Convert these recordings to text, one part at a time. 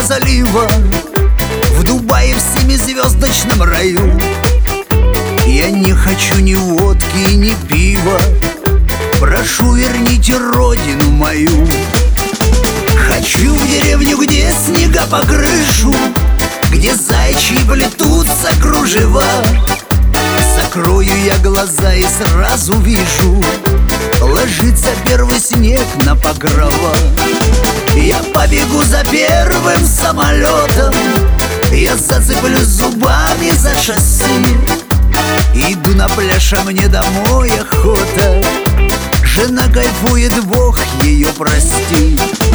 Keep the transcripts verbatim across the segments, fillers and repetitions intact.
залива, в Дубае в семизвездочном раю. Я не хочу ни водки, ни пива, прошу, верните родину мою. Хочу в деревню, где снега по крышу, где зайчи плетутся кружева. Закрою я глаза и сразу вижу, ложится первый снег на покрова. Я побегу за первым самолетом, я зацеплюсь зубами за шоссе. Иду на пляж, а мне домой охота, жена кайфует, Бог ее прости.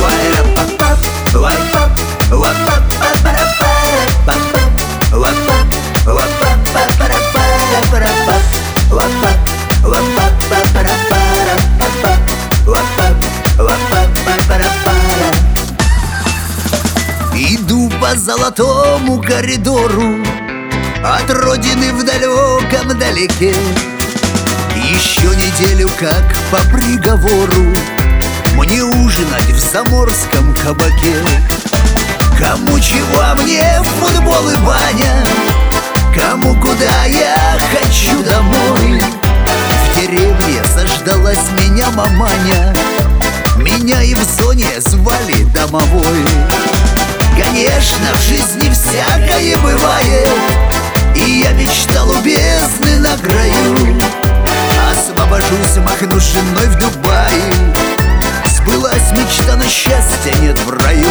Иду по золотому коридору, от родины в далеком далеке. Еще неделю, как по приговору, мне ужинать в заморском кабаке. Кому чего, а мне футбол и баня, кому куда, я хочу домой. В деревне заждалась меня маманя, меня и в зоне звали домовой. Конечно, в жизни всякое бывает, и я мечтал у бездны на краю. Освобожусь, махну с женой в Дубае, сбылась мечта, но счастья нет в раю.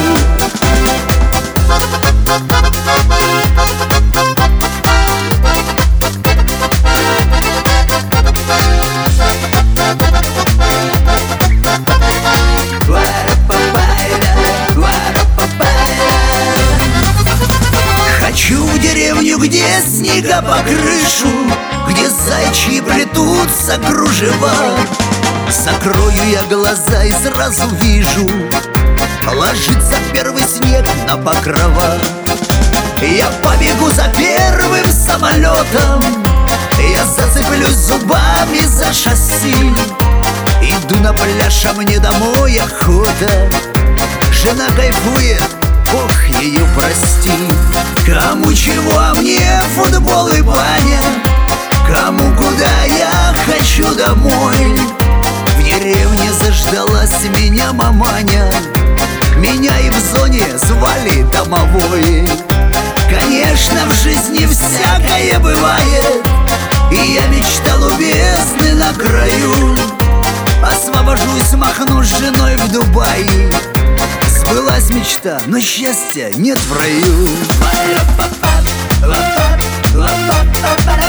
Хочу в деревню, где снега по крышу, где зайчи плетутся кружева. Закрою я глаза и сразу вижу, ложится первый снег на покрова. Я побегу за первым самолетом, я зацеплюсь зубами за шасси. Иду на пляж, а мне домой охота, жена кайфует, Бог ее прости. Кому чего, а мне футбол и баня, кому куда, я хочу домой. В деревне заждалась меня маманя, меня и в зоне звали домовой. Конечно, в жизни всякое бывает, и я мечтал у бездны на краю. Освобожусь, махну с женой в Дубае, сбылась мечта, но счастья нет в раю.